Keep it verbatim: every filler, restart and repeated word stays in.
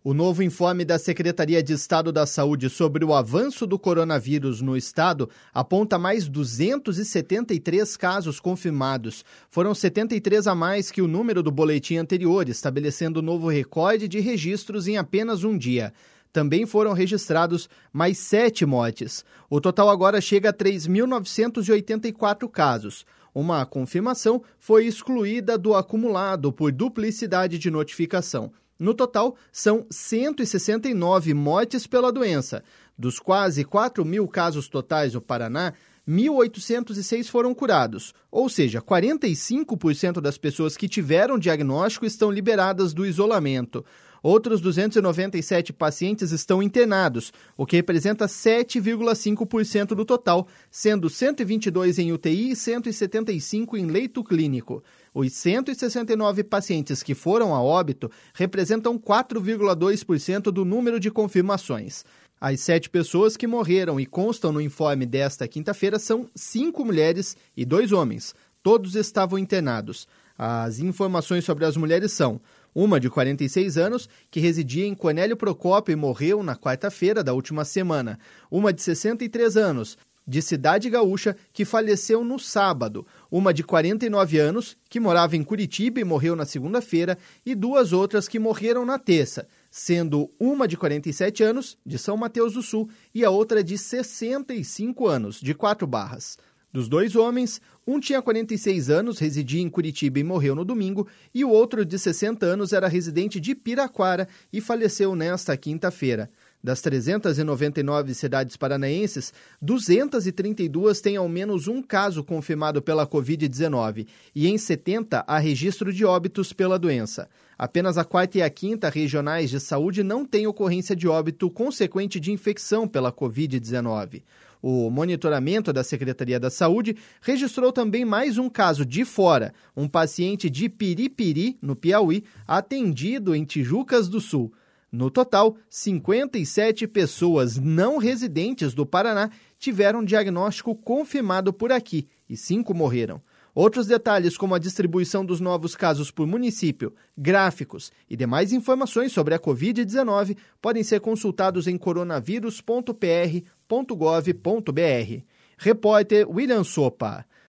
O novo informe da Secretaria de Estado da Saúde sobre o avanço do coronavírus no estado aponta mais duzentos e setenta e três casos confirmados. Foram setenta e três a mais que o número do boletim anterior, estabelecendo novo recorde de registros em apenas um dia. Também foram registrados mais sete mortes. O total agora chega a três mil novecentos e oitenta e quatro casos. Uma confirmação foi excluída do acumulado por duplicidade de notificação. No total, são cento e sessenta e nove mortes pela doença. Dos quase quatro mil casos totais no Paraná, mil oitocentos e seis foram curados, ou seja, quarenta e cinco por cento das pessoas que tiveram diagnóstico estão liberadas do isolamento. Outros duzentos e noventa e sete pacientes estão internados, o que representa sete vírgula cinco por cento do total, sendo cento e vinte e dois em U T I e cento e setenta e cinco em leito clínico. Os cento e sessenta e nove pacientes que foram a óbito representam quatro vírgula dois por cento do número de confirmações. As sete pessoas que morreram e constam no informe desta quinta-feira são cinco mulheres e dois homens. Todos estavam internados. As informações sobre as mulheres são: uma de quarenta e seis anos, que residia em Cornélio Procópio e morreu na quarta-feira da última semana. Uma de sessenta e três anos, de Cidade Gaúcha, que faleceu no sábado. Uma de quarenta e nove anos, que morava em Curitiba e morreu na segunda-feira. E duas outras que morreram na terça, sendo uma de quarenta e sete anos, de São Mateus do Sul, e a outra de sessenta e cinco anos, de Quatro Barras. Dos dois homens, um tinha quarenta e seis anos, residia em Curitiba e morreu no domingo, e o outro, de sessenta anos, era residente de Piraquara e faleceu nesta quinta-feira. Das trezentas e noventa e nove cidades paranaenses, duzentas e trinta e duas têm ao menos um caso confirmado pela covid dezenove, e em setenta há registro de óbitos pela doença. Apenas a quarta e a quinta regionais de saúde não têm ocorrência de óbito consequente de infecção pela covid dezenove. O monitoramento da Secretaria da Saúde registrou também mais um caso de fora, um paciente de Piripiri, no Piauí, atendido em Tijucas do Sul. No total, cinquenta e sete pessoas não residentes do Paraná tiveram diagnóstico confirmado por aqui e cinco morreram. Outros detalhes, como a distribuição dos novos casos por município, gráficos e demais informações sobre a covid dezenove podem ser consultados em coronavírus ponto p r ponto gov ponto b r. Repórter William Sopa.